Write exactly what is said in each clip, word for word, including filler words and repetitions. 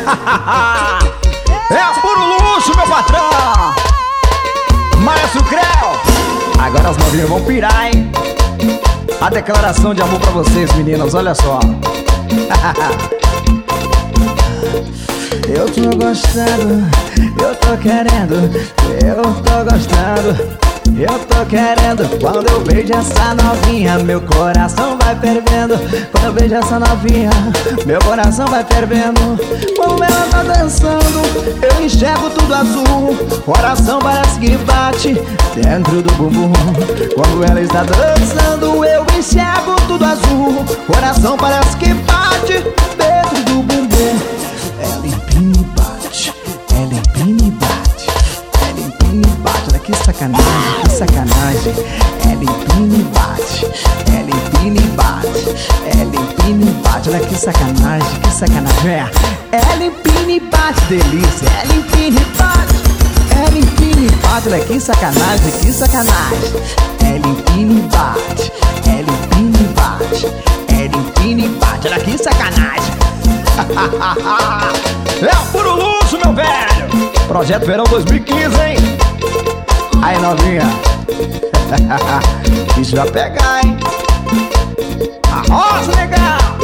É puro luxo, meu patrão. Maestro Creu. Agora as novinhas vão pirar, hein? A declaração de amor pra vocês, meninas, olha só. Eu tô gostando, eu tô querendo, eu tô gostando, eu tô querendo. Quando eu vejo essa novinha, meu coração vai fervendo. Quando eu vejo essa novinha, meu coração vai fervendo. Quando ela tá dançando, eu enxergo tudo azul. Coração parece que bate dentro do bumbum. Quando ela está dançando, eu enxergo tudo azul. Coração parece que bate dentro do bumbum. Ela empina e bate, ela empina e bate, ela empina e bate. Olha que sacanagem, que sacanagem. Ela empina e bate, ela empina e bate, ela empina e bate. Olha que sacanagem, que sacanagem. É. Ela empina e bate, delícia. Ela empina e bate, ela empina e bate. Olha que sacanagem, que sacanagem. Ela empina e bate, ela empina e bate, ela empina e bate. Olha que sacanagem. É o puro luxo, meu velho. Projeto Verão dois mil e quinze, hein? Aí, novinha. Isso vai pegar, hein? Arroz legal.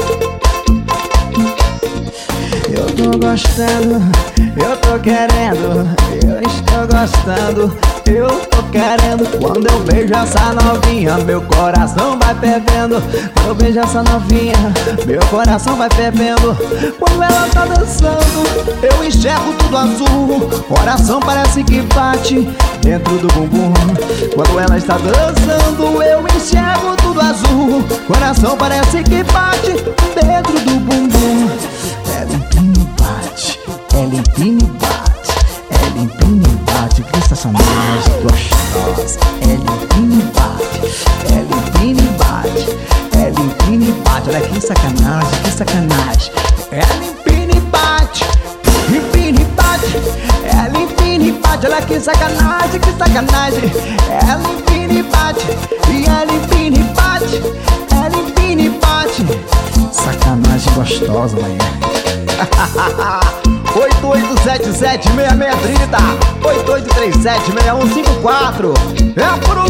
Eu tô gostando, eu tô querendo, eu estou gostando, eu tô querendo. Quando eu vejo essa novinha, meu coração vai fervendo. Quando eu vejo essa novinha, meu coração vai fervendo. Quando ela tá dançando, eu enxergo tudo azul. Coração parece que bate dentro do bumbum. Quando ela está dançando, eu enxergo tudo azul. Coração parece que bate dentro do bumbum. Ela empina e bate, ela empina e bate, ela empina e bate. Que sensacionagem gostosa. Ela empina e bate, ela empina e bate, ela empina e bate. Olha que sacanagem, que sacanagem. Ela empina e bate, empina e bate, ela empina e bate. Olha que sacanagem, que sacanagem. Ela empina e bate, e ela empina e bate, ela empina e bate. Sacanagem gostosa, manhã. oito oito sete sete, seis seis três zero oito oito três sete, seis um cinco quatro. É por